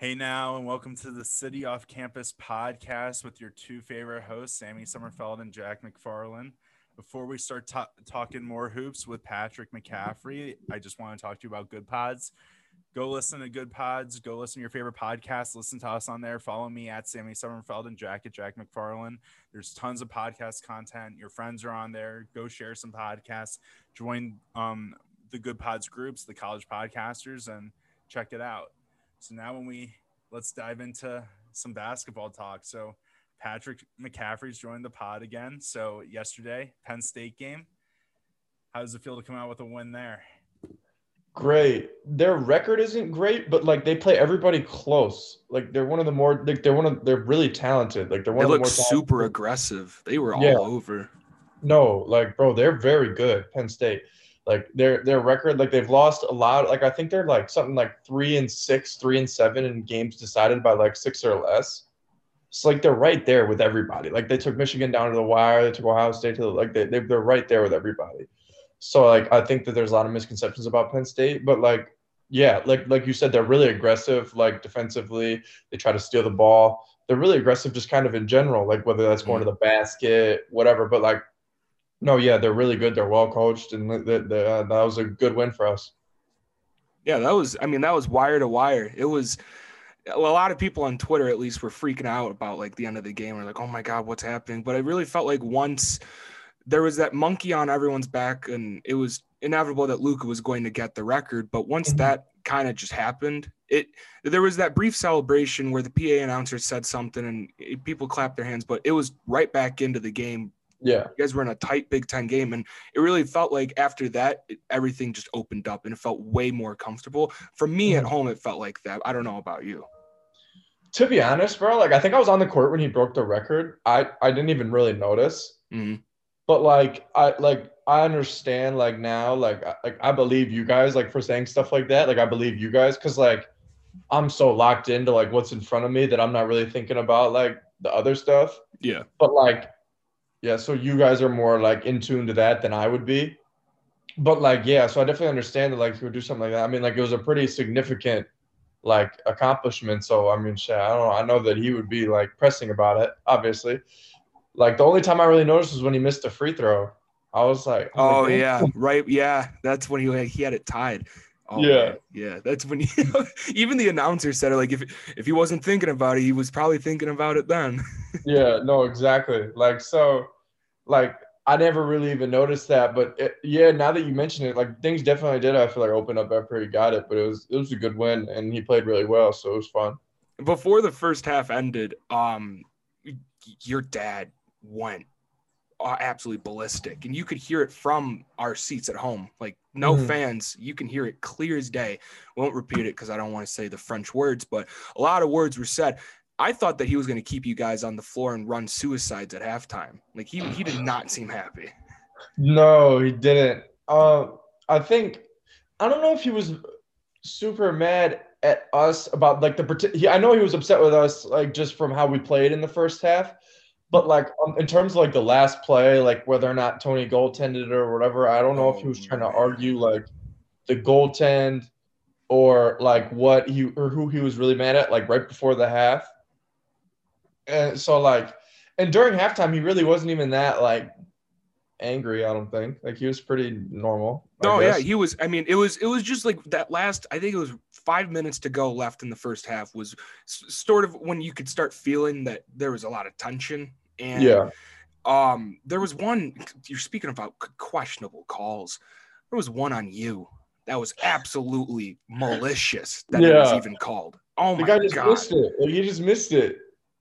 Hey now, and welcome to the City Off Campus podcast with your two favorite hosts, Sammy Sommerfeld and Jack McFarland. Before we start talking more hoops with Patrick McCaffrey, I just want to talk to you about Good Pods. Go listen to Good Pods. Go listen to your favorite podcast. Listen to us on there. Follow me at Sammy Sommerfeld and Jack at Jack McFarland. There's tons of podcast content. Your friends are on there. Go share some podcasts. Join the Good Pods groups, the college podcasters, and check it out. So now let's dive into some basketball talk. So Patrick McCaffrey's joined the pod again. So yesterday, Penn State game. How does it feel to come out with a win there? Great. Their record isn't great, but they play everybody close. They're one of the more they're really talented. They're one They of the look more super aggressive. They were Yeah. all over. No, bro, they're very good, Penn State. Their record, they've lost a lot. I think they're something like 3-6, 3-7 in games decided by 6 or less. It's they're right there with everybody. They took Michigan down to the wire. They took Ohio State to they're right there with everybody. So I think that there's a lot of misconceptions about Penn State, but yeah, like you said, they're really aggressive. Defensively, they try to steal the ball. They're really aggressive, just kind of in general. Whether that's going to the basket, whatever. But no, yeah, they're really good. They're well coached, and that was a good win for us. Yeah, that was wire to wire. It was a lot of people on Twitter, at least, were freaking out about the end of the game. We're like, oh my God, what's happening? But I really felt like once there was that monkey on everyone's back, and it was inevitable that Luka was going to get the record. But once that kind of just happened, there was that brief celebration where the PA announcer said something and people clapped their hands, but it was right back into the game. Yeah. You guys were in a tight Big Ten game, and it really felt like after that, everything just opened up, and it felt way more comfortable. For me at home, it felt like that. I don't know about you. To be honest, bro, I think I was on the court when he broke the record. I didn't even really notice. Mm-hmm. But I understand now I believe you guys for saying stuff like that. I believe you guys because I'm so locked into what's in front of me that I'm not really thinking about the other stuff. Yeah. But yeah, so you guys are more in tune to that than I would be. But yeah, so I definitely understand that he would do something like that. I mean it was a pretty significant accomplishment. So I mean shit, I don't know. I know that he would be pressing about it, obviously. The only time I really noticed was when he missed a free throw. I was oh yeah, right, yeah. That's when he had it tied. Oh, yeah, man. Yeah. That's when even the announcer said it. If he wasn't thinking about it, he was probably thinking about it then. Yeah, no, exactly. I never really even noticed that, but yeah, now that you mention it, things definitely did. I feel open up after he got it, but it was a good win, and he played really well, so it was fun. Before the first half ended, your dad went absolutely ballistic, and you could hear it from our seats at home. No fans, you can hear it clear as day. Won't repeat it because I don't want to say the French words, but a lot of words were said. I thought that he was going to keep you guys on the floor and run suicides at halftime. He did not seem happy. No, he didn't. I don't know if he was super mad at us about I know he was upset with us just from how we played in the first half. But in terms of the last play, whether or not Tony goaltended it or whatever, I don't know if he was trying to argue the goaltend or what he or who he was really mad at right before the half. And so and during halftime he really wasn't even that angry, I don't think. He was pretty normal. No, yeah, he was. I mean, it was just that last, I think it was 5 minutes to go left in the first half was sort of when you could start feeling that there was a lot of tension. And yeah. There was one, you're speaking about questionable calls. There was one on you that was absolutely malicious that it was even called. Oh my God. The guy just missed it. He just missed it.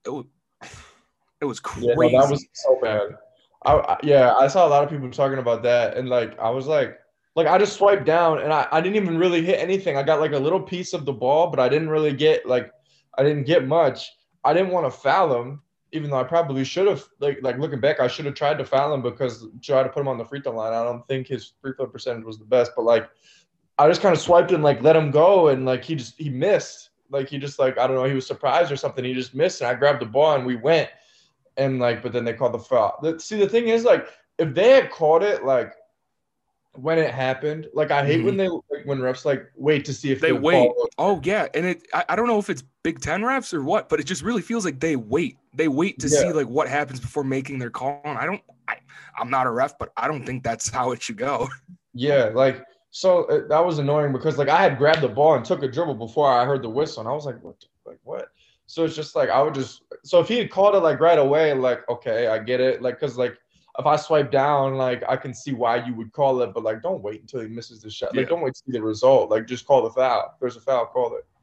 It was crazy. Yeah, no, that was so bad. I saw a lot of people talking about that, and I was I just swiped down, and I didn't even really hit anything. I got a little piece of the ball, but I didn't really get I didn't get much. I didn't want to foul him, even though I probably should have. Looking back, I should have tried to foul him because try to put him on the free throw line. I don't think his free throw percentage was the best, but I just kind of swiped and let him go, and he missed. He just I don't know, he was surprised or something. He just missed, and I grabbed the ball and we went. And but then they called the foul. See, the thing is if they had called it when it happened. Like I hate when they when refs like wait to see if They the wait. call. Oh yeah, and I don't know if it's Big Ten refs or what, but it just really feels like they wait. They wait to see like what happens before making their call. And I'm not a ref, but I don't think that's how it should go. Yeah, like so that was annoying because like I had grabbed the ball and took a dribble before I heard the whistle, and I was like, what? Like what? So it's just like I would just so if he had called it like right away, like okay, I get it, like because like if I swipe down, like I can see why you would call it, but like don't wait until he misses the shot. Like don't wait to see the result. Like just call the foul. If there's a foul, call it.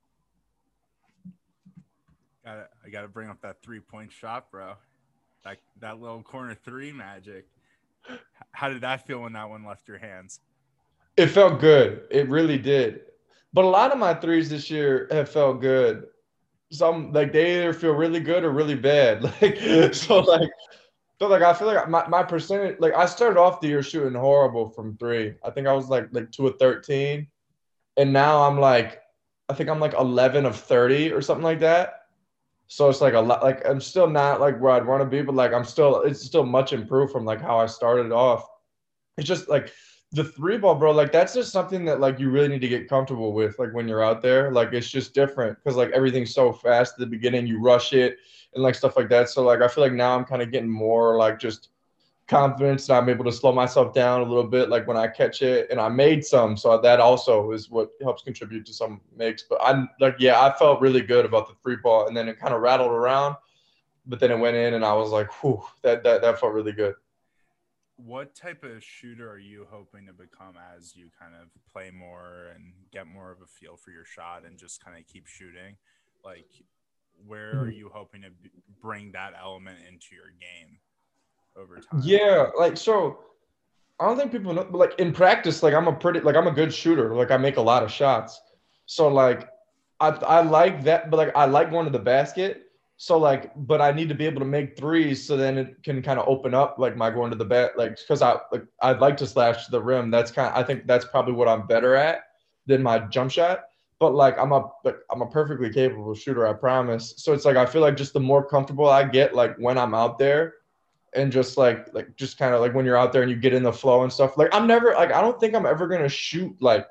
I gotta bring up that 3-point shot, bro. That little corner three magic. How did that feel when that one left your hands? It felt good. It really did. But a lot of my threes this year have felt good. Some like they either feel really good or really bad. Like so like I feel like my percentage like I started off the year shooting horrible from three. I think I was like 2 of 13. And now I'm like I think I'm like 11 of 30 or something like that. So it's like a lot like I'm still not like where I'd want to be, but like it's still much improved from like how I started off. It's just like the three ball, bro. Like that's just something that like you really need to get comfortable with. Like when you're out there, like it's just different because like everything's so fast at the beginning. You rush it and like stuff like that. So like I feel like now I'm kind of getting more like just confidence and I'm able to slow myself down a little bit. Like when I catch it and I made some, so that also is what helps contribute to some makes. But I'm like, yeah, I felt really good about the three ball, and then it kind of rattled around, but then it went in, and I was like, whew, that felt really good. What type of shooter are you hoping to become as you kind of play more and get more of a feel for your shot and just kind of keep shooting? Like, where are you hoping to bring that element into your game over time? Yeah, like so I don't think people know, but like in practice, like I'm a good shooter. Like I make a lot of shots. So like I like that, but like I like going to the basket. So like, but I need to be able to make threes so then it can kind of open up like my going to the bat, like because I'd like to slash to the rim. I think that's probably what I'm better at than my jump shot. But like I'm a perfectly capable shooter, I promise. So it's like I feel like just the more comfortable I get, like when I'm out there and just just kind of like when you're out there and you get in the flow and stuff. Like I'm never like I don't think I'm ever gonna shoot like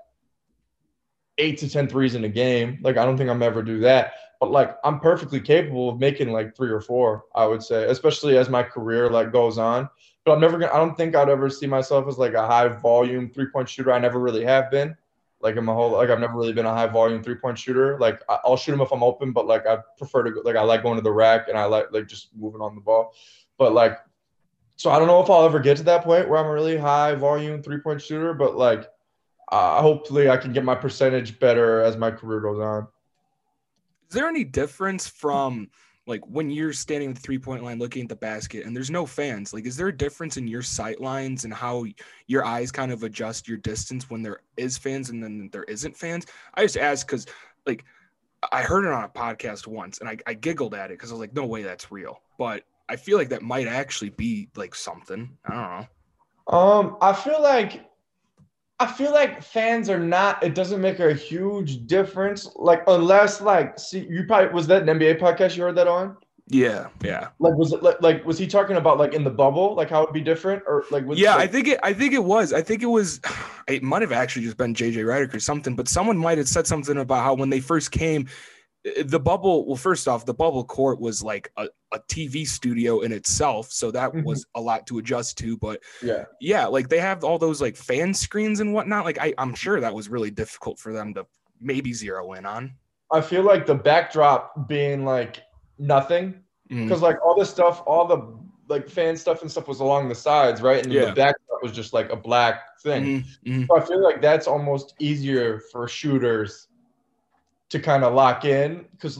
8 to 10 threes in a game. Like I don't think I'm ever do that. But like I'm perfectly capable of making like 3 or 4, I would say, especially as my career like goes on. But I don't think I'd ever see myself as like a high volume 3-point shooter. I never really have been. Like in my whole like I've never really been a high volume 3-point shooter. Like I'll shoot them if I'm open, but like I prefer to go, like I like going to the rack and I like just moving on the ball. But like so I don't know if I'll ever get to that point where I'm a really high volume 3-point shooter, but like hopefully I can get my percentage better as my career goes on. Is there any difference from like when you're standing at the 3-point line looking at the basket and there's no fans? Like, is there a difference in your sight lines and how your eyes kind of adjust your distance when there is fans and then there isn't fans? I just ask because like I heard it on a podcast once and I giggled at it because I was like, no way that's real. But I feel like that might actually be like something. I don't know. I feel like fans are not. It doesn't make a huge difference. Like unless like see you probably was that an NBA podcast you heard that on? Yeah. Like was it like was he talking about like in the bubble like how it'd be different or like was yeah like, I think it was it might have actually just been JJ Redick or something, but someone might have said something about how when they first came the bubble, well, first off, the bubble court was like a TV studio in itself. So that was a lot to adjust to. But yeah, like they have all those like fan screens and whatnot. Like I'm sure that was really difficult for them to maybe zero in on. I feel like the backdrop being like nothing because like all this stuff, all the like fan stuff and stuff was along the sides, right? And the backdrop was just like a black thing. So I feel like that's almost easier for shooters to kind of lock in because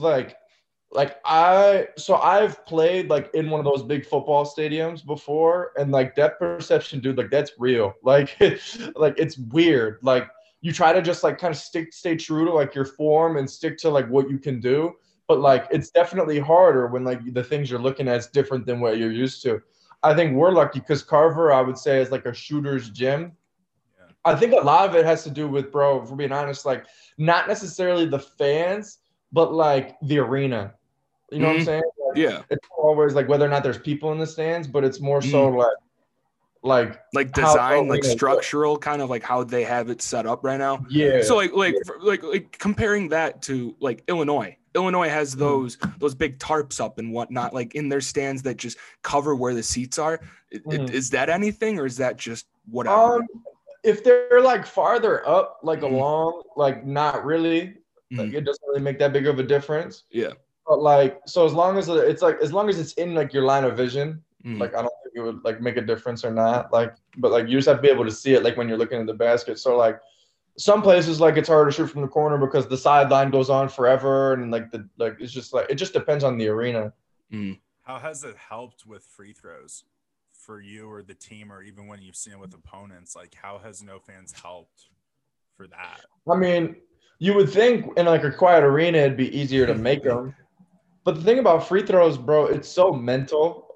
I've played like in one of those big football stadiums before and like that perception, dude, like that's real. Like it's weird. Like you try to just like kind of stay true to like your form and stick to like what you can do, but like it's definitely harder when like the things you're looking at is different than what you're used to. I think we're lucky because Carver, I would say, is like a shooter's gym. I think a lot of it has to do with, bro, if we're being honest, like not necessarily the fans, but like the arena. You know what I'm saying? Like, yeah. It's always like whether or not there's people in the stands, but it's more so like design, like arenas work. structural, kind of like how they have it set up right now. Yeah. So like comparing that to like Illinois. Illinois has those big tarps up and whatnot, like in their stands that just cover where the seats are. Is that anything, or is that just whatever? If they're like farther up, like along, like not really, like Mhm. it doesn't really make that big of a difference. Yeah. But like, so as long as it's in like your line of vision, Mhm. like I don't think it would like make a difference or not. Like, but like you just have to be able to see it like when you're looking at the basket. So like some places like it's hard to shoot from the corner because the sideline goes on forever and like it's just like it just depends on the arena. How has it helped with free throws for you or the team, or even when you've seen it with opponents? Like, how has No Fans helped for that? I mean, you would think in like a quiet arena it'd be easier to make them. But the thing about free throws, bro, it's so mental.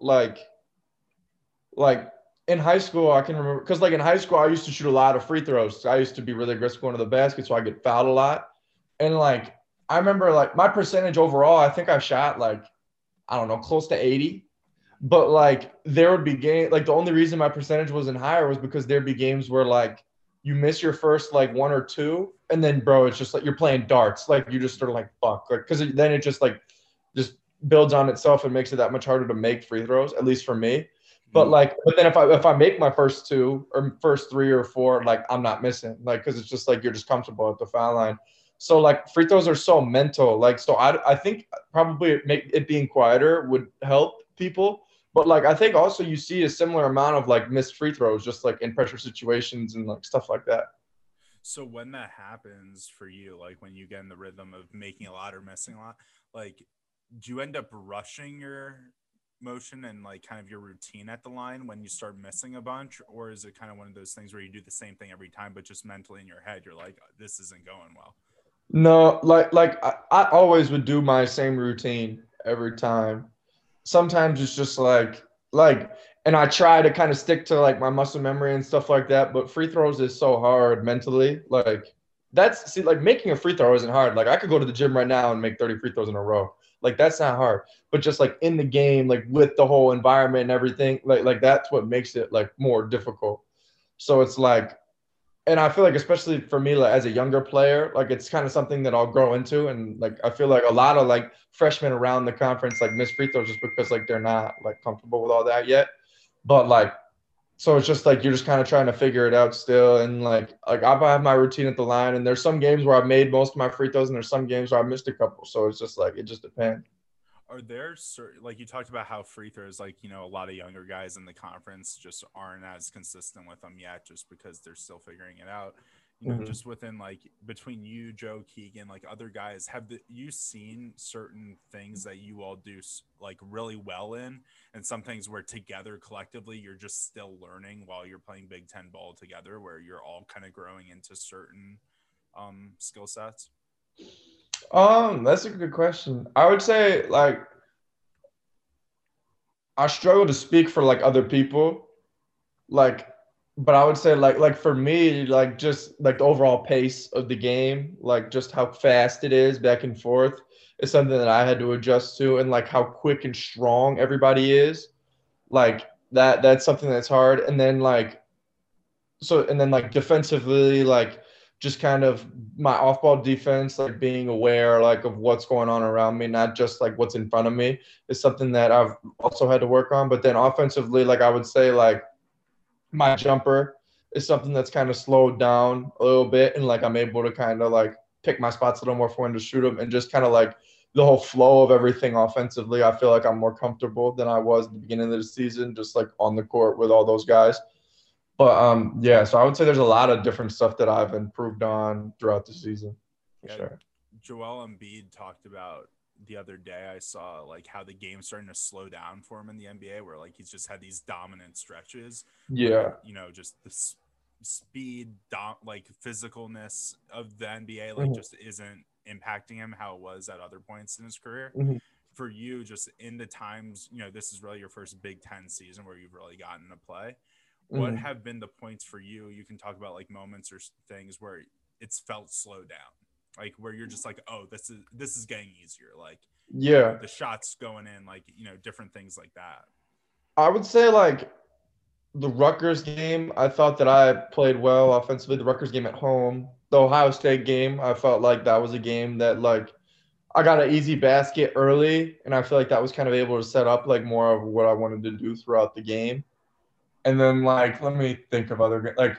Like in high school, I can remember because like in high school, I used to shoot a lot of free throws. I used to be really aggressive going to the basket, so I get fouled a lot. And like I remember like my percentage overall, I think I shot like I don't know, close to 80. But like there would be game like the only reason my percentage wasn't higher was because there'd be games where like you miss your first like one or two, and then bro, it's just like you're playing darts. Like you just sort of like fuck, like because then it just builds on itself and makes it that much harder to make free throws, at least for me. But then if I make my first two or first three or four, like I'm not missing, like because it's just like you're just comfortable at the foul line. So like free throws are so mental, like so I think probably it being quieter would help people. But like I think also you see a similar amount of like missed free throws just like in pressure situations and like stuff like that. So when that happens for you, like when you get in the rhythm of making a lot or missing a lot, like do you end up rushing your motion and like kind of your routine at the line when you start missing a bunch, or is it kind of one of those things where you do the same thing every time but just mentally in your head you're like, this isn't going well? No, I always would do my same routine every time. Sometimes it's just like and I try to kind of stick to like my muscle memory and stuff like that, but free throws is so hard mentally. Like that's see like making a free throw isn't hard. Like I could go to the gym right now and make 30 free throws in a row. Like that's not hard. But just like in the game, like with the whole environment and everything, like that's what makes it like more difficult. So it's like and I feel like especially for me like as a younger player, like it's kind of something that I'll grow into. And like I feel like a lot of like freshmen around the conference like miss free throws just because like they're not like comfortable with all that yet. But like so it's just like you're just kind of trying to figure it out still. And like I have my routine at the line, and there's some games where I've made most of my free throws, and there's some games where I missed a couple. So it's just like it just depends. Are there certain, like you talked about how free throws, like, a lot of younger guys in the conference just aren't as consistent with them yet, just because they're still figuring it out. Just within like between you, Joe, Keegan, like other guys, you seen certain things that you all do like really well in, and some things where together collectively you're just still learning while you're playing Big Ten ball together, where you're all kind of growing into certain skill sets? That's a good question. I would say like I struggle to speak for like other people. Like but I would say like for me, like just like the overall pace of the game, like just how fast it is back and forth is something that I had to adjust to, and like how quick and strong everybody is. Like that's something that's hard. And then like defensively, like just kind of my off-ball defense, like being aware like of what's going on around me, not just like what's in front of me, is something that I've also had to work on. But then offensively, like I would say like my jumper is something that's kind of slowed down a little bit, and like I'm able to kind of like pick my spots a little more for when to shoot them, and just kind of like the whole flow of everything offensively. I feel like I'm more comfortable than I was at the beginning of the season, just like on the court with all those guys. But yeah, so I would say there's a lot of different stuff that I've improved on throughout the season, for Yeah, sure. Joel Embiid talked about the other day. I saw like how the game's starting to slow down for him in the NBA, where like he's just had these dominant stretches. Yeah. Where, just the speed, like physicalness of the NBA, like just isn't impacting him how it was at other points in his career. For you, just in the times, this is really your first Big Ten season where you've really gotten to play. What have been the points for you? You can talk about like moments or things where it's felt slowed down, like where you're just like, oh, this is getting easier. Like, Yeah. the shots going in, like, different things like that. I would say like the Rutgers game, I thought that I played well offensively. The Rutgers game at home, the Ohio State game, I felt like that was a game that like I got an easy basket early, and I feel like that was kind of able to set up like more of what I wanted to do throughout the game. And then like let me think of other like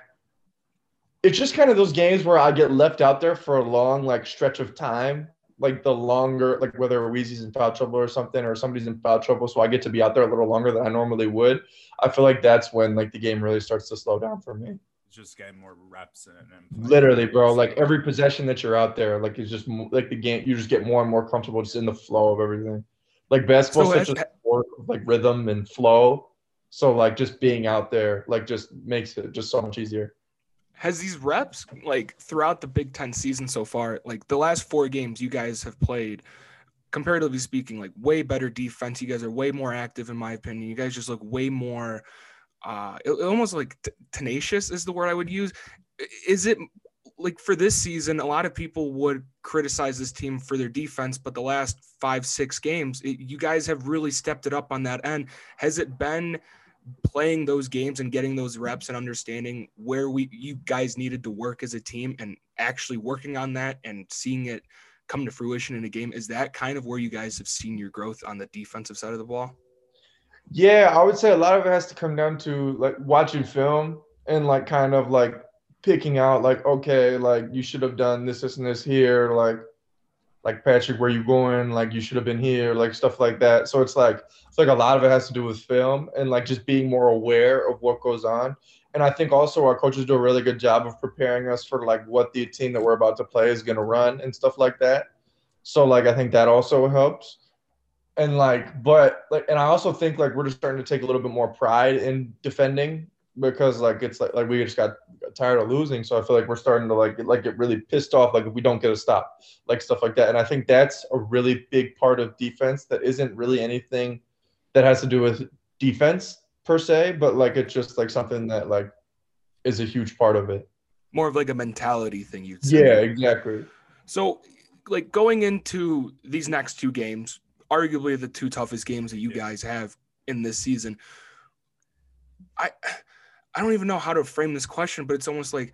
it's just kind of those games where I get left out there for a long like stretch of time. Like the longer, like whether Weezy's in foul trouble or something, or somebody's in foul trouble, so I get to be out there a little longer than I normally would. I feel like that's when like the game really starts to slow down for me. Just getting more reps in it and playing Literally, better. bro. So, Like every possession that you're out there, like it's just like the game. You just get more and more comfortable just in the flow of everything. Like basketball, So such a sport of like rhythm and flow. So like just being out there, like just makes it just so much easier. has these reps, like throughout the Big Ten season so far, like the last 4 games you guys have played, comparatively speaking, like way better defense. You guys are way more active, in my opinion. You guys just look way more, almost like tenacious is the word I would use. Is it like for this season, a lot of people would criticize this team for their defense, but the last 5-6 games, you guys have really stepped it up on that end. Has it been playing those games and getting those reps and understanding where you guys needed to work as a team and actually working on that and seeing it come to fruition in a game? Is that kind of where you guys have seen your growth on the defensive side of the ball? Yeah, I would say a lot of it has to come down to like watching film and like kind of like picking out like okay, like you should have done this, and this here, like Patrick, where you going? Like you should have been here, like stuff like that. So it's like a lot of it has to do with film and like just being more aware of what goes on. And I think also our coaches do a really good job of preparing us for like what the team that we're about to play is going to run and stuff like that. So like I think that also helps. And like, but like, and I also think like we're just starting to take a little bit more pride in defending because like it's like we just got tired of losing. So I feel like we're starting to like get really pissed off like if we don't get a stop, like stuff like that. And I think that's a really big part of defense that isn't really anything that has to do with defense per se, but like it's just like something that like is a huge part of it. More of like a mentality thing, you'd say. Yeah, exactly. So, like going into these next 2 games, arguably the 2 toughest games that you guys have in this season, I don't even know how to frame this question, but it's almost like,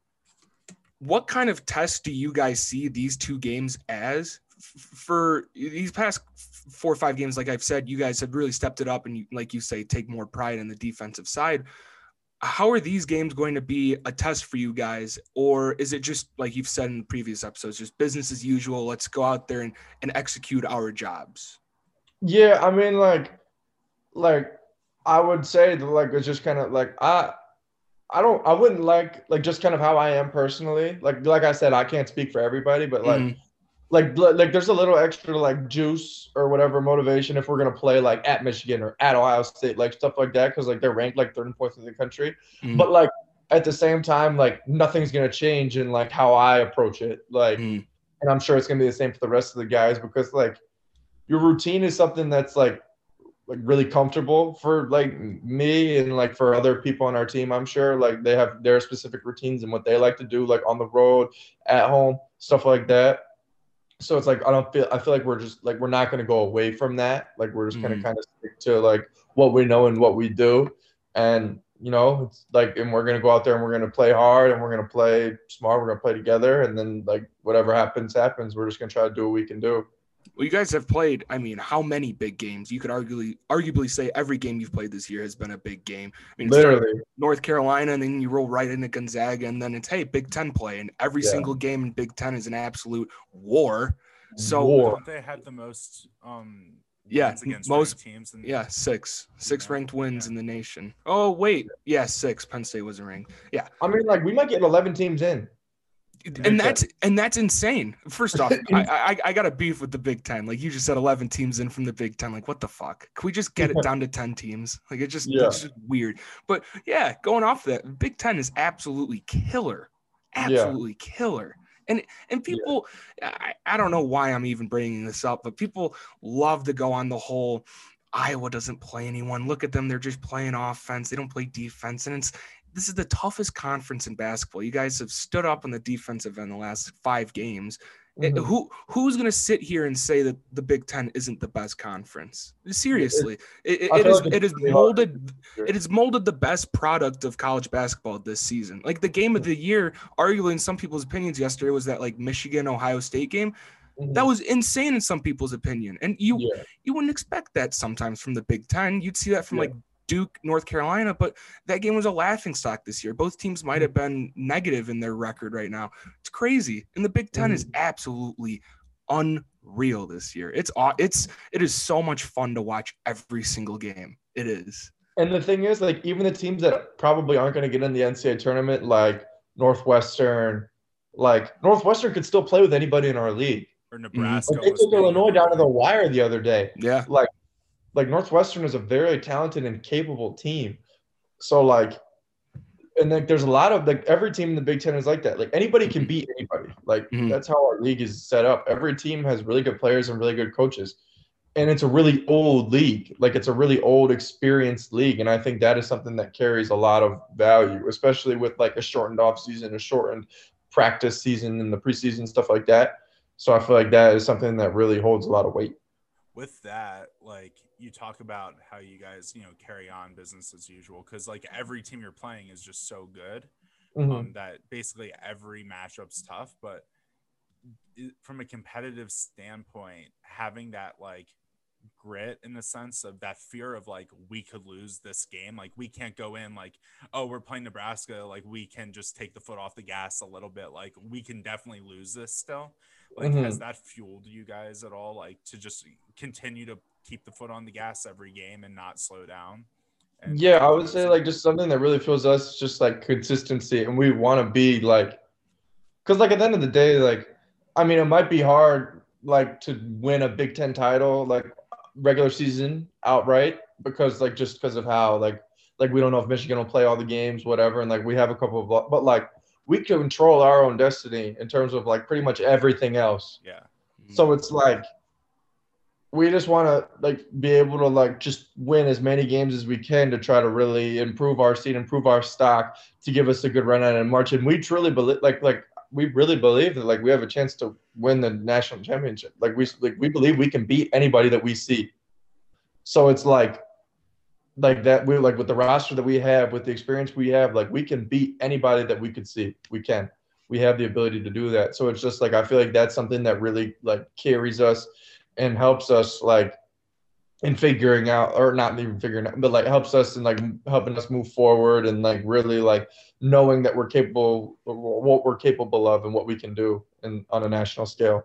what kind of test do you guys see these 2 games as? For these past 4 or 5 games, like I've said, you guys have really stepped it up and, like you say, take more pride in the defensive side. How are these games going to be a test for you guys? Or is it just like you've said in the previous episodes, just business as usual? Let's go out there and execute our jobs. Yeah, I mean like I would say that like it's just kind of like I wouldn't like just kind of how I am personally. Like I said, I can't speak for everybody, but like there's a little extra like juice or whatever motivation if we're gonna play like at Michigan or at Ohio State, like stuff like that, because like they're ranked like third and fourth in the country. But like at the same time, like nothing's gonna change in like how I approach it. Like and I'm sure it's gonna be the same for the rest of the guys because like your routine is something that's like really comfortable for like me and like for other people on our team. I'm sure like they have their specific routines and what they like to do like on the road, at home, stuff like that. So it's like I feel like we're just like we're not going to go away from that. Like we're just going to kind of stick to like what we know and what we do. And you know, it's like and we're going to go out there and we're going to play hard and we're going to play smart, we're going to play together, and then like whatever happens. We're just going to try to do what we can do. Well, you guys have played, I mean, how many big games? You could arguably say every game you've played this year has been a big game. I mean, Literally. North Carolina, and then you roll right into Gonzaga, and then it's, hey, Big Ten play. And every single game in Big Ten is an absolute war. So don't they have the most wins against most teams? Six ranked wins in the nation. Oh, wait. Yeah, 6. Penn State wasn't ranked. Yeah. I mean, like we might get 11 teams in. And that's insane. First off, I got a beef with the Big Ten. Like you just said, 11 teams in from the Big Ten. Like what the fuck? Can we just get it down to 10 teams? Like it's just weird. But yeah, going off that, Big Ten is absolutely killer, killer. And people, I don't know why I'm even bringing this up, but people love to go on the whole Iowa doesn't play anyone. Look at them; they're just playing offense. They don't play defense, and this is the toughest conference in basketball. You guys have stood up on the defensive end the last 5 games, Who's going to sit here and say that the Big Ten isn't the best conference? Seriously, it has molded the best product of college basketball this season. Like the game of the year, arguably in some people's opinions yesterday, was that like Michigan Ohio State game. That was insane in some people's opinion, and you wouldn't expect that sometimes from the Big Ten. You'd see that from like Duke, North Carolina, but that game was a laughingstock this year. Both teams might have been negative in their record right now. It's crazy. And the Big Ten is absolutely unreal this year. It is so much fun to watch every single game. It is. And the thing is, like, even the teams that probably aren't going to get in the NCAA tournament, like Northwestern could still play with anybody in our league. Or Nebraska. Like, they took Illinois down to the wire the other day. Yeah. Like Northwestern is a very talented and capable team. So like, and like there's a lot of like every team in the Big Ten is like that. Like anybody can beat anybody. Like that's how our league is set up. Every team has really good players and really good coaches. And it's a really old league. Like it's a really old, experienced league. And I think that is something that carries a lot of value, especially with like a shortened off season, a shortened practice season and the preseason, stuff like that. So I feel like that is something that really holds a lot of weight. With that, like you talk about how you guys, carry on business as usual because like every team you're playing is just so good that basically every matchup's tough. But from a competitive standpoint, having that like grit in the sense of that fear of like we could lose this game, like we can't go in like, oh, we're playing Nebraska, like we can just take the foot off the gas a little bit, like we can definitely lose this still. Like has that fueled you guys at all, like to just continue to keep the foot on the gas every game and not slow down? Yeah, I would say like just something that really fuels us, just like consistency, and we want to be like, because like at the end of the day, like I mean, it might be hard like to win a Big Ten title like regular season outright because like just because of how like we don't know if Michigan will play all the games, whatever, and like we have a couple of, but like we control our own destiny in terms of like pretty much everything else. Yeah. So it's like we just want to like be able to like just win as many games as we can to try to really improve our seed, improve our stock to give us a good run at it in March. And we truly believe like we really believe that like we have a chance to win the national championship. Like we believe we can beat anybody that we see. So it's like that we like with the roster that we have, with the experience we have, like we can beat anybody that we could see. We have the ability to do that. So it's just like I feel like that's something that really like carries us and helps us like in figuring out, or not even figuring out, but like helps us in like helping us move forward and like really like knowing that we're capable, what we're capable of and what we can do on a national scale.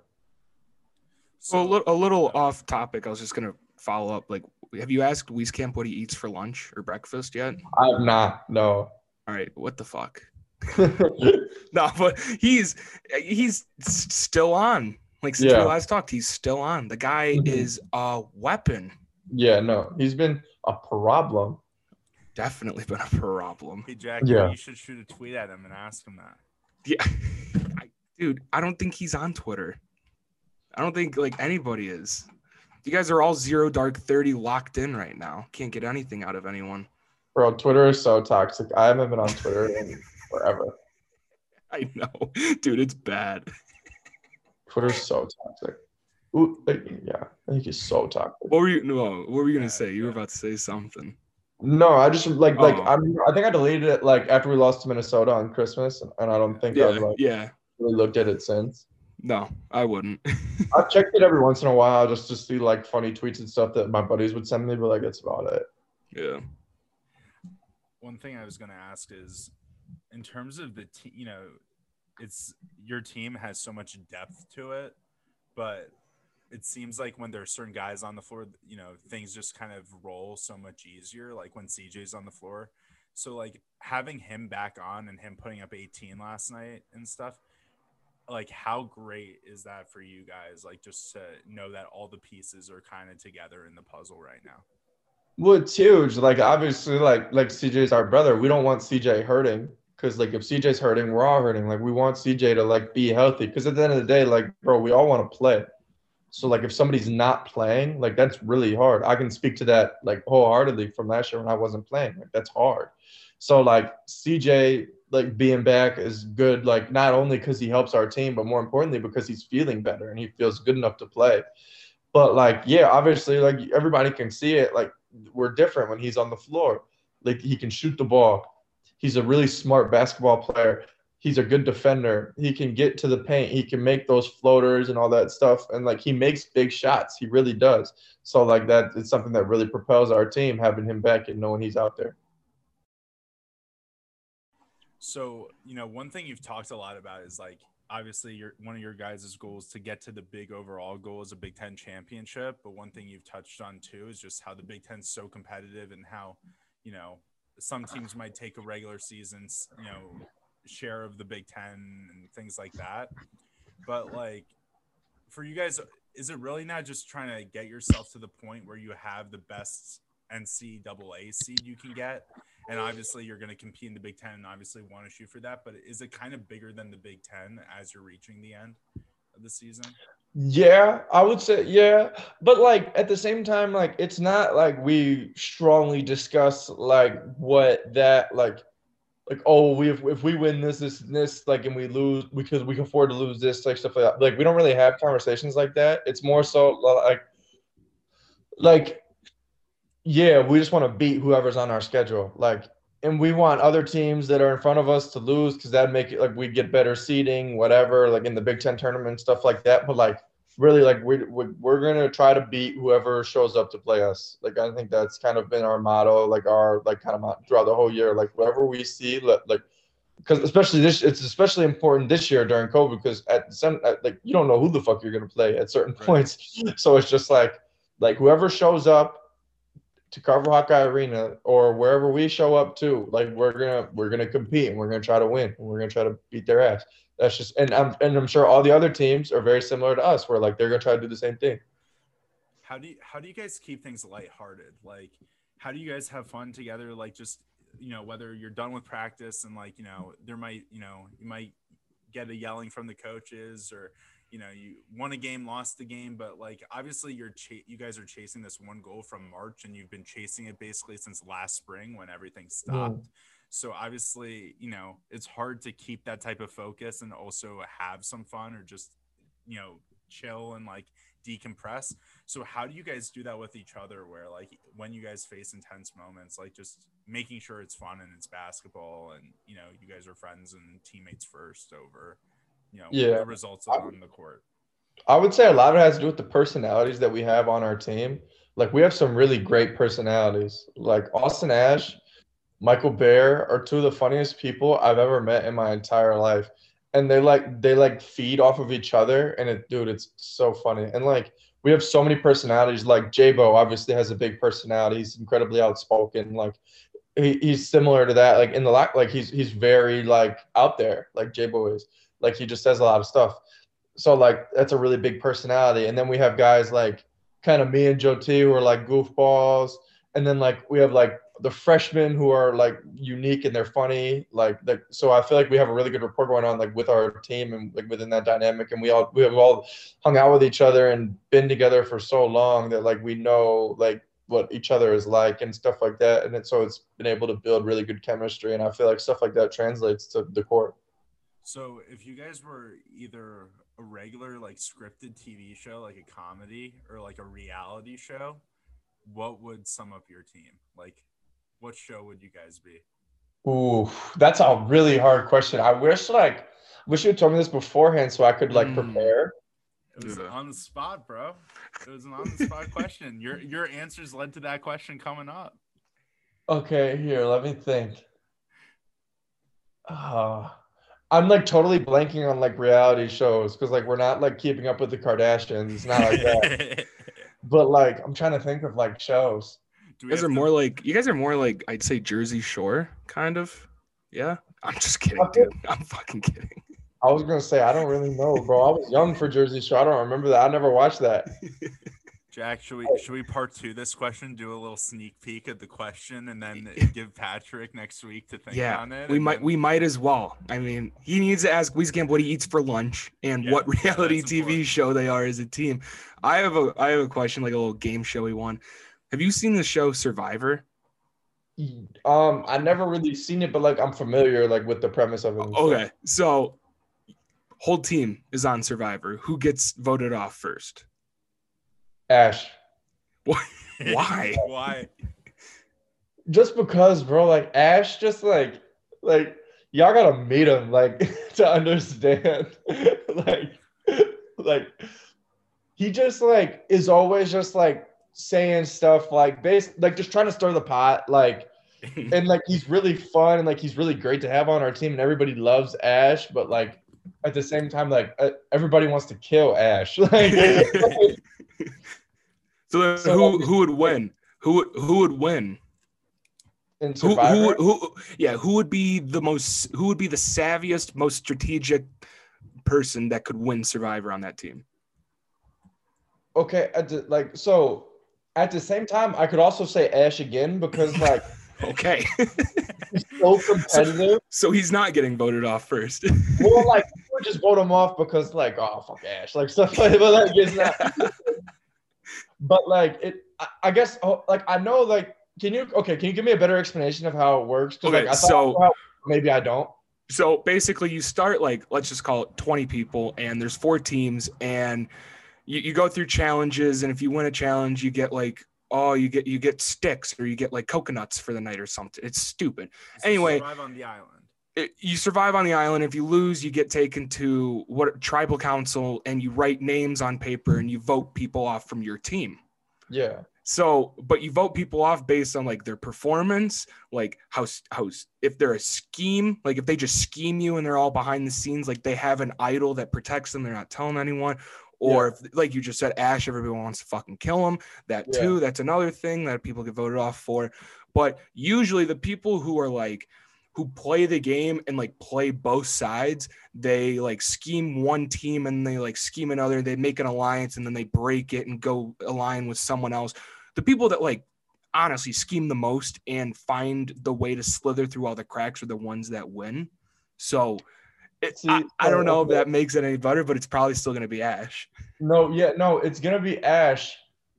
So a little off topic, I was just gonna follow up. Like, have you asked Wieskamp what he eats for lunch or breakfast yet? I have not. No. All right. What the fuck? No, but he's still on. Like since we last talked, he's still on. The guy is a weapon. Yeah, no, he's been a problem. Definitely been a problem. Hey, Jack, you should shoot a tweet at him and ask him that. Yeah, dude, I don't think he's on Twitter. I don't think like anybody is. You guys are all 0 dark 30 locked in right now. Can't get anything out of anyone. Bro, Twitter is so toxic. I haven't been on Twitter in forever. I know, dude, it's bad. Twitter's so toxic. Ooh, yeah, I think it's so toxic. What were you gonna say? You were about to say something. No, I just I think I deleted it like after we lost to Minnesota on Christmas, and I don't think I've really looked at it since. No, I wouldn't. I've checked it every once in a while just to see like funny tweets and stuff that my buddies would send me, but like that's about it. Yeah. One thing I was gonna ask is, in terms of the team, it's your team has so much depth to it, but it seems like when there are certain guys on the floor, things just kind of roll so much easier, like when CJ's on the floor. So like having him back on and him putting up 18 last night and stuff, like how great is that for you guys? Like just to know that all the pieces are kind of together in the puzzle right now. Well, it's huge. Like obviously like CJ's our brother. We don't want CJ hurting. Because, like, if CJ's hurting, we're all hurting. Like, we want CJ to, like, be healthy. Because at the end of the day, like, bro, we all want to play. So, like, if somebody's not playing, like, that's really hard. I can speak to that, like, wholeheartedly from last year when I wasn't playing. Like, that's hard. So, like, CJ like being back is good, like not only because he helps our team, but more importantly because he's feeling better and he feels good enough to play. But like, yeah, obviously, like everybody can see it. Like we're different when he's on the floor. Like he can shoot the ball. He's a really smart basketball player. He's a good defender. He can get to the paint. He can make those floaters and all that stuff. And like he makes big shots. He really does. So like that is something that really propels our team, having him back and knowing he's out there. So, one thing you've talked a lot about is like obviously one of your guys' goals to get to the big overall goal is a Big Ten championship. But one thing you've touched on too is just how the Big Ten's so competitive and how, some teams might take a regular season's, share of the Big Ten and things like that. But like for you guys, is it really not just trying to get yourself to the point where you have the best NCAA seed you can get? And obviously you're going to compete in the Big Ten and obviously want to shoot for that. But is it kind of bigger than the Big Ten as you're reaching the end of the season? Yeah, I would say yeah. But like at the same time, like it's not like we strongly discuss like what that like oh if we win this like and we lose because we can afford to lose this like stuff like that. Like we don't really have conversations like that. It's more so like yeah, we just want to beat whoever's on our schedule. Like, and we want other teams that are in front of us to lose because that'd make it like we'd get better seeding, whatever, like in the Big Ten tournament, stuff like that. But like, really, like we're gonna try to beat whoever shows up to play us. Like, I think that's kind of been our motto, like our like kind of throughout the whole year. Like, whoever we see, like, because especially it's especially important this year during COVID because like you don't know who the fuck you're gonna play at certain points. So it's just like whoever shows up to Carver Hawkeye Arena or wherever we show up to, like we're gonna compete and we're gonna try to win and we're gonna try to beat their ass. That's just and I'm sure all the other teams are very similar to us, where like they're gonna try to do the same thing. How do you guys keep things lighthearted? Like, how do you guys have fun together? Like, just whether you're done with practice and like there might you might get a yelling from the coaches or you won a game, lost the game, but like obviously you guys are chasing this one goal from March and you've been chasing it basically since last spring when everything stopped. So obviously, it's hard to keep that type of focus and also have some fun or just, chill and like decompress. So how do you guys do that with each other where like when you guys face intense moments, like just making sure it's fun and it's basketball and, you guys are friends and teammates first over the results on the court? I would say a lot of it has to do with the personalities that we have on our team. Like we have some really great personalities. Like Austin Ash, Michael Bear are two of the funniest people I've ever met in my entire life. And they feed off of each other and it's so funny. And like we have so many personalities. Like J-Bo obviously has a big personality. He's incredibly outspoken. Like he's similar to that. Like in the like he's very like out there, like J-Bo is. Like he just says a lot of stuff. So like that's a really big personality. And then we have guys like kind of me and Joe T who are like goofballs. And then like we have like the freshmen who are like unique and they're funny. So I feel like we have a really good rapport going on like with our team and like within that dynamic. And we have all hung out with each other and been together for so long that like we know like what each other is like and stuff like that. And so it's been able to build really good chemistry. And I feel like stuff like that translates to the court. So if you guys were either a regular like scripted TV show, like a comedy or like a reality show, what would sum up your team? Like what show would you guys be? Ooh, that's a really hard question. I wish you had told me this beforehand so I could like prepare. It was on the spot, bro. It was an on the spot question. Your answers led to that question coming up. Okay, here, let me think. I'm like totally blanking on like reality shows because like we're not like keeping up with the Kardashians. It's not like that. But like I'm trying to think of like shows. You guys are more like I'd say Jersey Shore kind of. Yeah. I'm just kidding, dude. I'm fucking kidding. I was gonna say I don't really know, bro. I was young for Jersey Shore. I don't remember that. I never watched that. Jack, should we part two this question, do a little sneak peek at the question, and then give Patrick next week to think on it? We might as well. I mean, he needs to ask Weezcamp what he eats for lunch and what reality TV important show they are as a team. I have a question, like a little game showy one. Have you seen the show Survivor? I never really seen it, but like I'm familiar like with the premise of it and Okay, stuff. so whole team is on Survivor. Who gets voted off first? Ash. Why? Why? Just because, bro, like Ash just like y'all gotta meet him like to understand. like like he just like is always just like saying stuff like like just trying to stir the pot, like and like he's really fun and like he's really great to have on our team and everybody loves Ash, but like at the same time, like everybody wants to kill Ash. Like So so who would win? Who would win? in Survivor. Who would be the savviest, most strategic person that could win Survivor on that team? Okay, so at the same time, I could also say Ash again because like Okay. he's so competitive. So he's not getting voted off first. Well, like we would just vote him off because like oh fuck Ash, like stuff like but like it's not. But like I guess like I know like can you give me a better explanation of how it works? Because Okay, like I thought maybe I don't. So basically, you start like let's just call it 20 people, and there's 4 teams, and you go through challenges, and if you win a challenge, you get like you get sticks or you get like coconuts for the night or something. It's stupid. So anyway, survive on the island. You survive on the island. If you lose, you get taken to tribal council, and you write names on paper, and you vote people off from your team. Yeah. So, but you vote people off based on like their performance, like how if they're a scheme, like if they just scheme you and they're all behind the scenes, like they have an idol that protects them, they're not telling anyone, or if, like you just said, Ash, everybody wants to fucking kill him. That too, that's another thing that people get voted off for. But usually the people who are like who play the game and like play both sides, they like scheme one team and they like scheme another, they make an alliance and then they break it and go align with someone else. The people that like honestly scheme the most and find the way to slither through all the cracks are the ones that win. So I don't know if that makes it any better, but it's probably still going to be Ash. No, it's going to be Ash.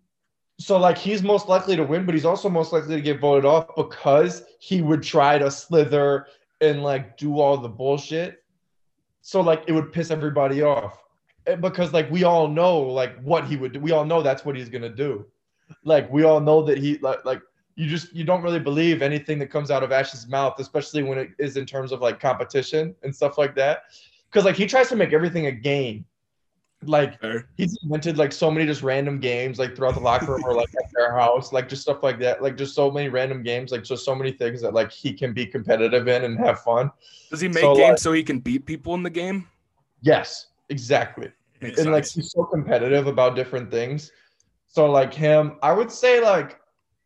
So like he's most likely to win, but he's also most likely to get voted off because he would try to slither and like do all the bullshit. So like it would piss everybody off because like we all know like what he would do. We all know that's what he's gonna do. Like we all know that he like you don't really believe anything that comes out of Ash's mouth, especially when it is in terms of like competition and stuff like that. Because like he tries to make everything a game. Like he's invented like so many just random games like throughout the locker room or like at their house, like just stuff like that, like just so many random games, like just so many things that like he can be competitive in and have fun. Does he make games so he can beat people in the game? Yes, exactly. And like he's so competitive about different things. So like him, I would say like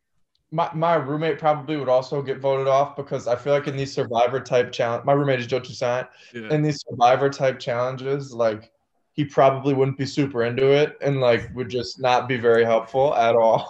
my roommate probably would also get voted off because I feel like in these Survivor type challenge, my roommate is Joe Toussaint. Yeah. In these Survivor type challenges, like he probably wouldn't be super into it and like would just not be very helpful at all.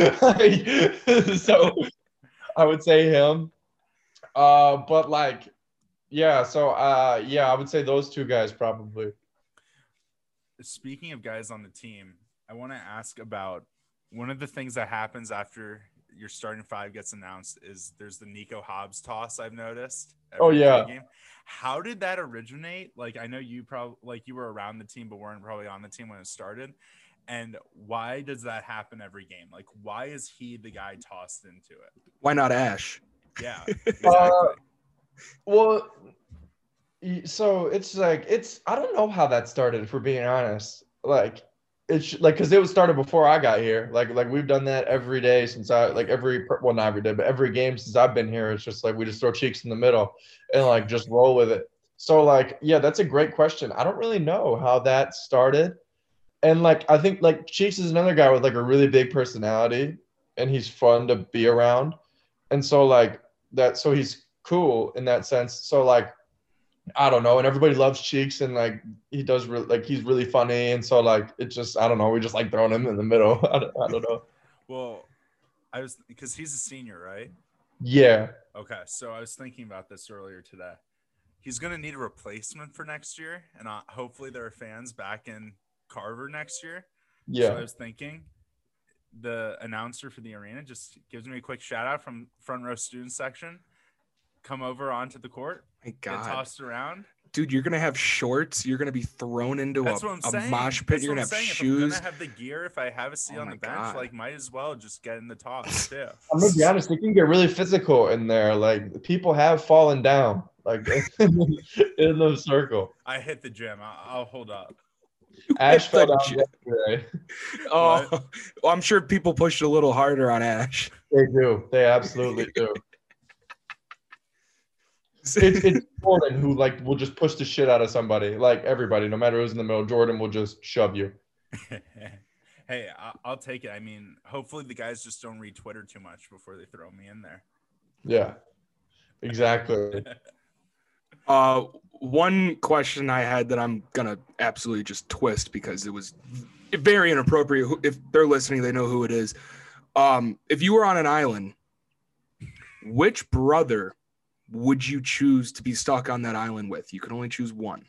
So I would say him. But like, yeah, so I would say those 2 guys probably. Speaking of guys on the team, I want to ask about one of the things that happens after your starting 5 gets announced is there's the Nico Hobbs toss. I've noticed. Game. How did that originate? Like, I know you probably like you were around the team, but weren't probably on the team when it started. And why does that happen every game? Like, why is he the guy tossed into it? Why not Ash? Yeah, exactly. Well, so it's like I don't know how that started. If we're being honest, like it's like because it was started before I got here. Like we've done that every day since not every day, but every game since I've been here. It's just like we just throw Cheeks in the middle and like just roll with it. So like yeah, that's a great question. I don't really know how that started, and like I think like Cheeks is another guy with like a really big personality, and he's fun to be around, and so like that. So he's cool in that sense. So like. I don't know, and everybody loves Cheeks, and like he does like he's really funny, and so like it just I don't know, we just like throwing him in the middle. I don't know. Well, because he's a senior, right? Yeah. Okay, so I was thinking about this earlier today. He's gonna need a replacement for next year, and hopefully there are fans back in Carver next year. Yeah. So I was thinking, the announcer for the arena just gives me a quick shout out from front row student section. Come over onto the court, My get God, tossed around. dude, you're gonna have shorts. You're gonna be thrown into That's what I'm a saying. mosh pit. That's You're what gonna I'm have saying. If I'm shoes. gonna have the gear, if I have a seat Oh on my the bench, God. like might as well just get in the talks too. I'm gonna be honest, it can get really physical in there. Like people have fallen down, like in the circle. I hit the gym. I'll hold up. Ash the fell down gym. yesterday. Oh, well, I'm sure people pushed a little harder on Ash. They do. They absolutely do. It's Jordan who like will just push the shit out of somebody. Like everybody, no matter who's in the middle, Jordan will just shove you. Hey, I'll take it. I mean, hopefully the guys just don't read Twitter too much before they throw me in there. Yeah, exactly. One question I had that I'm gonna absolutely just twist because it was very inappropriate. If they're listening, they know who it is. If you were on an island, which brother would you choose to be stuck on that island with? You can only choose one.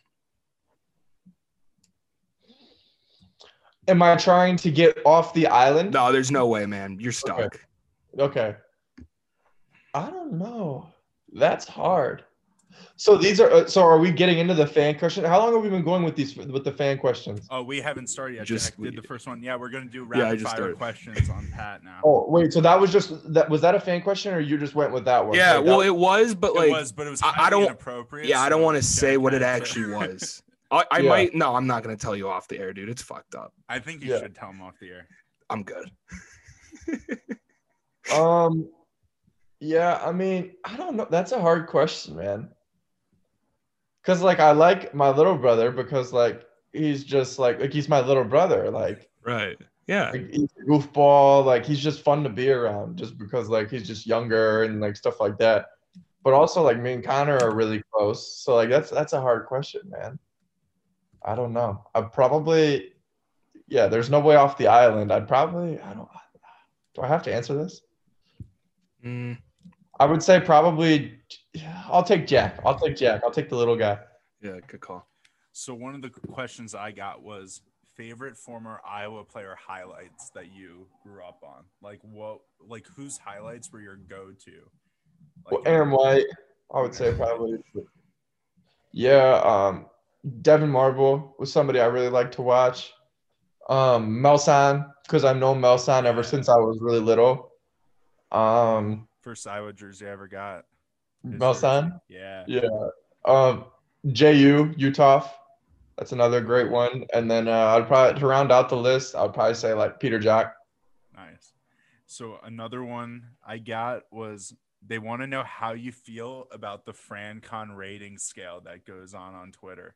Am I trying to get off the island? No, there's no way, man. You're stuck. Okay. I don't know. That's hard. So these are. So are we getting into the fan question? How long have we been going with the fan questions? Oh, we haven't started yet. Just- Jack did the first one. Yeah, we're gonna do Yeah, I rapid just fire started. questions on Pat now. Oh wait, so that was just that. Was that a fan question, or you just went with that one? Yeah, Like, well, that- it was, but like, It was, but it was I highly don't- inappropriate. yeah, I don't so want to say Jack what it had to- actually was. I Yeah. might. No, I'm not gonna tell you off the air, dude. It's fucked up. I think you Yeah. should tell him off the air. I'm good. Yeah, I mean, I don't know. That's a hard question, man. Cause like I like my little brother because like he's just like he's my little brother. Right. Yeah. Like he's a goofball, like he's just fun to be around just because like he's just younger and like stuff like that. But also like me and Connor are really close. So like that's a hard question, man. I don't know. I'd probably yeah, there's no way off the island. I don't do I have to answer this? Mm, I would say probably I'll take Jack. I'll take the little guy. yeah. Good call. So one of the questions I got was favorite former Iowa player highlights that you grew up on. Like whose highlights were your go-to? Well, Aaron White, I would say probably. Yeah, Devin Marble was somebody I really like to watch. Melson, because I've known Melson ever since I was really little. First Iowa jersey I ever got. His Melson? jersey. Yeah. Yeah. JU, Utah. That's another great one. And then I'd probably, to round out the list, I'd probably say like Peter Jack. Nice. So another one I got was they want to know how you feel about the FranCon rating scale that goes on Twitter.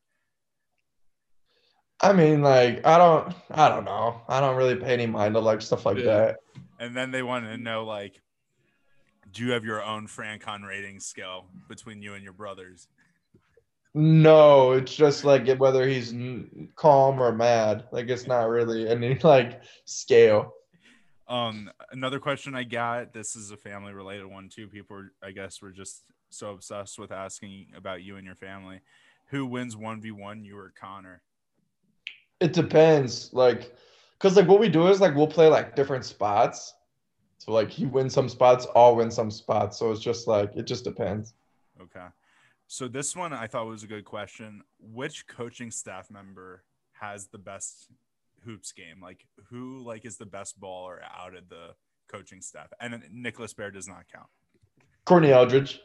I mean, like, I don't know. I don't really pay any mind to like stuff like Yeah. that. And then they want to know, like, do you have your own FranCon rating scale between you and your brothers? No, it's just like whether he's calm or mad. Like it's not really any like scale. Another question I got, this is a family related one too. People I guess were just so obsessed with asking about you and your family. Who wins 1v1, you or Connor? It depends. Like, cause like what we do is like we'll play like different spots. So like he wins some spots, I'll win some spots. So it's just like it just depends. Okay. So this one I thought was a good question. Which coaching staff member has the best hoops game? Like who like is the best baller out of the coaching staff? And Nicholas Baer does not count. Courtney Eldridge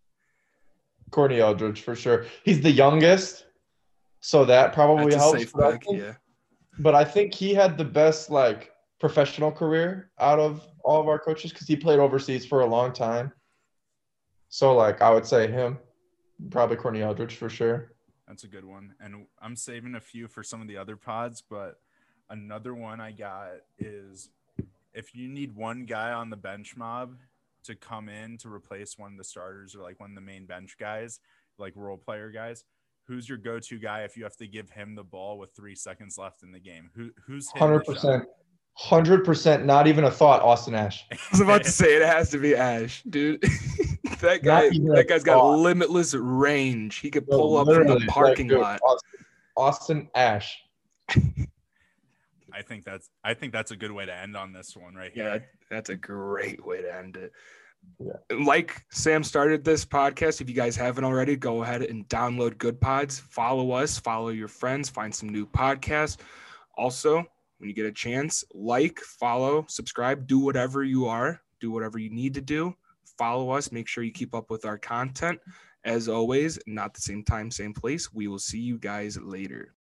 for sure. He's the youngest, so that probably That's a helps. safe But I pick. think- Yeah. But I think he had the best like professional career out of all of our coaches because he played overseas for a long time. So like I would say him, probably Courtney Eldridge for sure. That's a good one. And I'm saving a few for some of the other pods, but another one I got is if you need one guy on the bench mob to come in to replace one of the starters or like one of the main bench guys, like role player guys, who's your go-to guy if you have to give him the ball with 3 seconds left in the game? Who's hitting the shot? 100%, not even a thought. Austin Ash. I was about to say it has to be Ash, dude. that Not even a that guy's got thought. limitless range. He could No, pull up from the literally, parking like, dude, lot. Austin Ash. I think that's a good way to end on this one right Yeah, here. that's a great way to end it. Yeah. Like Sam started this podcast. If you guys haven't already, go ahead and download Good Pods. Follow us, follow your friends, find some new podcasts. Also, when you get a chance, like, follow, subscribe, do whatever you need to do. Follow us. Make sure you keep up with our content. As always, not the same time, same place. We will see you guys later.